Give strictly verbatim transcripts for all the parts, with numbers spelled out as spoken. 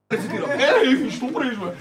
Рецитирам. Е, што правиш бе?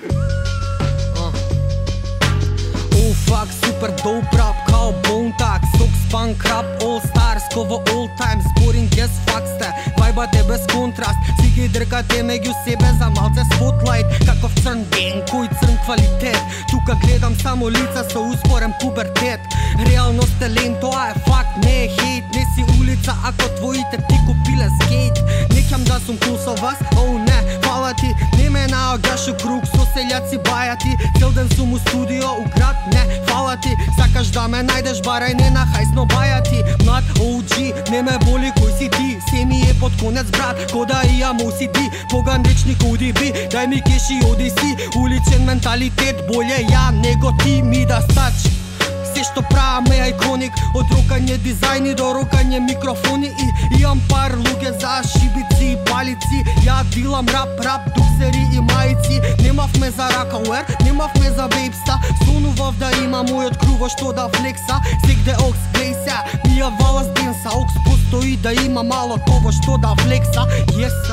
Oh fuck, super dope rap, kao Bone Tag, Sox Punk Rap, All Stars, ково all time, зборинг yes fuck сте, вайбът е без контраст, си ги дъргате меѓу себе за малце спотлайт, каков црн ген, кој црн квалитет, тука гледам само лица со успорен пубертет, реалност е лен, тоа е факт, не е хейт, не си улица ако твоите ти купиле скейт, неќам да сум кул со вас, оу не, фала ти, не ме наогаш у круг со селјаци бајати, цел ден сум у студио, у град, не, фала ти, сакаш да ме најдеш барај не на хајсно бајати, млад о джи, не ме боли кој си ти, се ми е под конец брат, кода имам о си ди, поган речник о ди би, дај ми кеши оди си, уличен менталитет, болje ја него ти ми да стач. Се што правам е айконик, од рокање дизајни до рокање микрофони и имам пар луѓе за шибици и палици, ја дилам рап, рап, дуксери и мајци, немавме за ракауер, немавме за бейпста, сонував да има мојот круво што да флекса, сегде окс глејся, ми ја вала с денса, окс постои да има мало тоа што да флекса, јеса.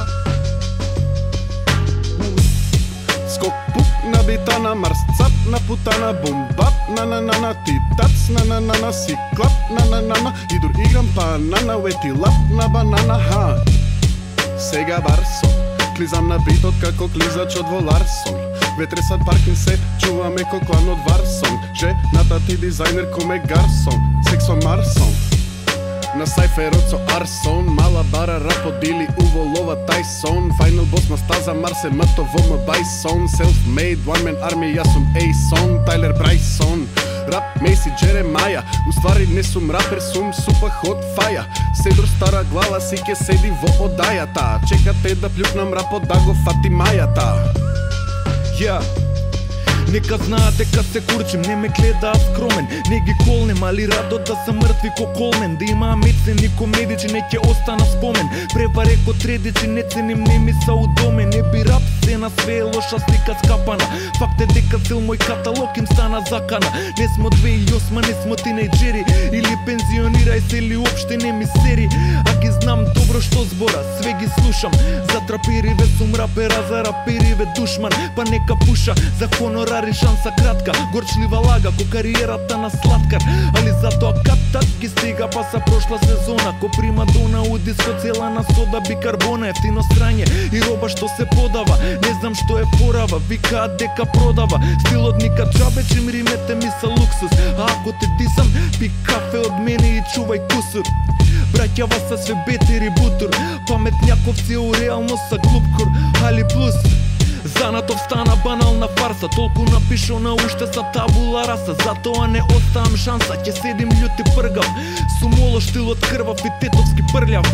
Скок пук на бита на Марс, цап на путана, бум бап на на на на ти тац на на на на си клап на на на на и дур играм па на на вети лап на банана ха. Сега барсон, клизам на битот како клизачот во Ларсон. Ветресат паркин се, чуваме ко клан од Варсон. Жената ти дизајнер коме гарсон, сексо Марсон. На сайферот со Арсон, мала бара рапот дили уво лова Тайсон. Final boss на стаза Марсе мато во ма Байсон. Self-made, one man army, јас сум Ейсон, Тайлер Брайсон. Рап Мейси Джеремаја, уствари не сум рапер, сум супа ход фаја. Седор стара глава си ке седи во одајата, чекате да плюкнам рапот да го фати мајата. Yeah. Нека знаат дека се курчим, не ме гледаат скромен, не ги колнем, али радо да се мртви ко колмен, да има медицини комедичи, не ќе остана спомен, преваре ко тредичи, не ценим, не ми са удоме, не би рап се на све лоша слика скапана, факт е дека цел мој каталог им стана закана, не смо две и осма, не смо тинејџери, или пензионирај се или уопште не ми сери, а ги знам добро што збора, све ги слушам, за трапириве сум рапера, за рапириве душман, па нека пуша, за хонора шанса кратка, горчлива лага ко кариерата на сладкар, али затоа кат-так ги стига па са прошла сезона, ко примадона у диско цела на сода бикарбона, ефтино срање и роба што се подава, не знам што е порава, викаат дека продава, стилот никад джабе, чим римете ми са луксус, а ако те дисам, пи кафе од мене и чувај кусур. Браќава са све бетери бутур, паметњаковци у реално са глупкур, али плюс занатов стана банална фарса, толку напишо на уште са табула раса, затоа не оставам шанса, ќе седим љут и пргав, сумоло штилот крвав и тетовски прљав.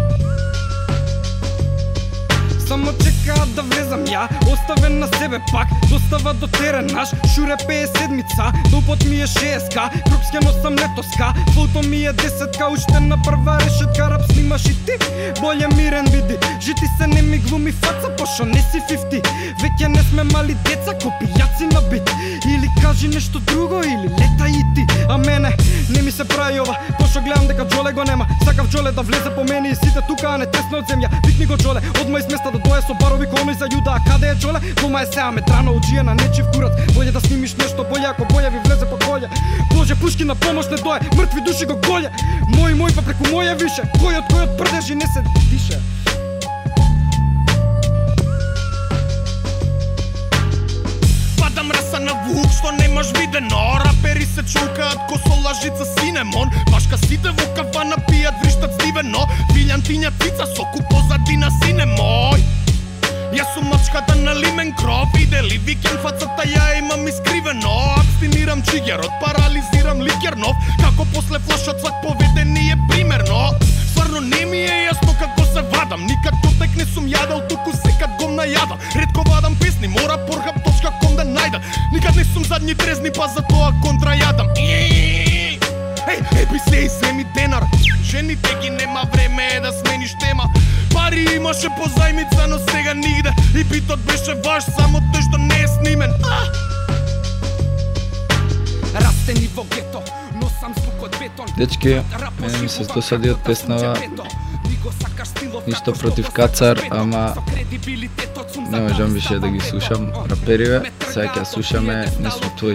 Само чекаат да влезам ја, оставен на себе пак, достава до терен наш, шуре пеесет седмица, допот ми е шеесет ка, крупске носам летоска, фото ми е десет ка, уште на прва решетка, рап снимаш и ти, болje мирен биди, жити се не ми глуми фаца, пошо не си фифти, веќе не сме мали деца, ко пијаци на бит, или кажи нешто друго, или лета и ти, а мене не ми се прави ова, пошо гледам дека Джоле го нема, сакав Джоле да влезе по мене и сите тука, а не тесно од земја, викни го Джоле, одма из места да дое со барови коној за јуда, а каде е Джоле? Дома е сеа метрано оджија на нечив курац, болje да снимиш нешто болje ако боја ви влезе по колје, Боже пушки на помош не дое, мртви души го голе, мој мој па преку моја више, кој од кој од прдежи не се дише. Падам раса на вук што немаш видено, рапери се чукаат ко со лажица синемон, башка сите во кафана пијат вриштат стивено, вилјантиња цица соку позадина сине мој. Јас сум мачката на лимен кров, идели викен фацата ја имам искривено, абстинирам чигерот, парализирам ликернов, како после флашот свак поведени е примерно. Стварно не ми е јасно како се вадам, никад дотек не сум јадал, туку секад го најадам, ретко вадам песни, мора порхап точка ком да најда, никад не сум задни трезни, па затоа контра јадам. Еј, епи се и земи денар, жените ги нема време да смениш тема, пари имаше по зајмица, но сега нигде, и битот беше ваш, само тој што не е снимен. Растени во гето, носам звук од бетон. Дечки, мене ми се досади од песнава, ништо против Кацар, ама не можам више да ги слушам рапериве, сега ќе слушаме, ние сме твои